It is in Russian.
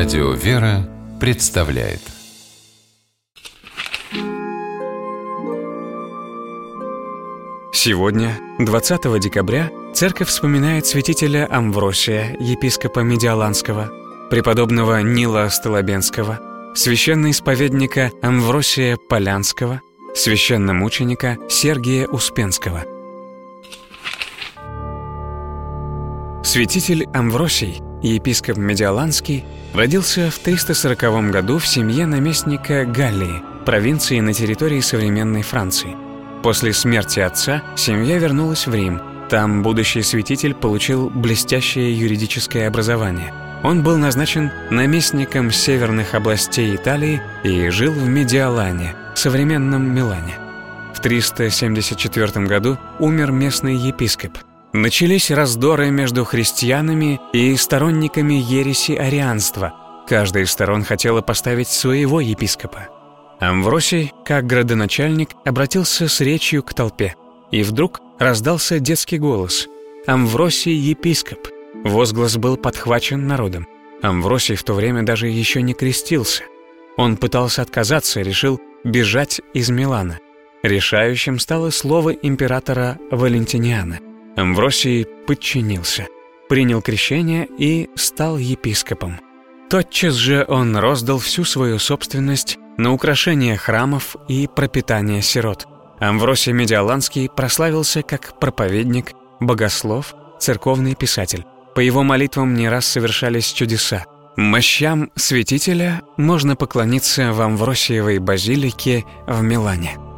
Радио «Вера» представляет. Сегодня, 20 декабря, церковь вспоминает святителя Амвросия, епископа Медиоланского, преподобного Нила Столобенского, священноисповедника Амвросия Полянского, священномученика Сергия Успенского. Святитель Амвросий, епископ Медиоланский, родился в 340 году в семье наместника Галлии, провинции на территории современной Франции. После смерти отца семья вернулась в Рим. Там будущий святитель получил блестящее юридическое образование. Он был назначен наместником северных областей Италии и жил в Медиолане, современном Милане. В 374 году умер местный епископ. Начались раздоры между христианами и сторонниками ереси арианства. Каждая из сторон хотела поставить своего епископа. Амвросий, как градоначальник, обратился с речью к толпе. И вдруг раздался детский голос: «Амвросий епископ!» Возглас был подхвачен народом. Амвросий в то время даже еще не крестился. Он пытался отказаться, решил бежать из Милана. Решающим стало слово императора Валентиниана. Амвросий подчинился, принял крещение и стал епископом. Тотчас же он роздал всю свою собственность на украшение храмов и пропитание сирот. Амвросий Медиоланский прославился как проповедник, богослов, церковный писатель. По его молитвам не раз совершались чудеса. Мощам святителя можно поклониться в Амвросиевой базилике в Милане.